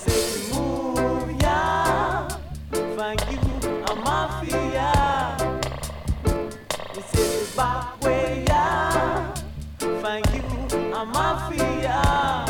say move, yeah. Thank you, I'm mafia. We say the back way, yeah. Thank you, I'm mafia.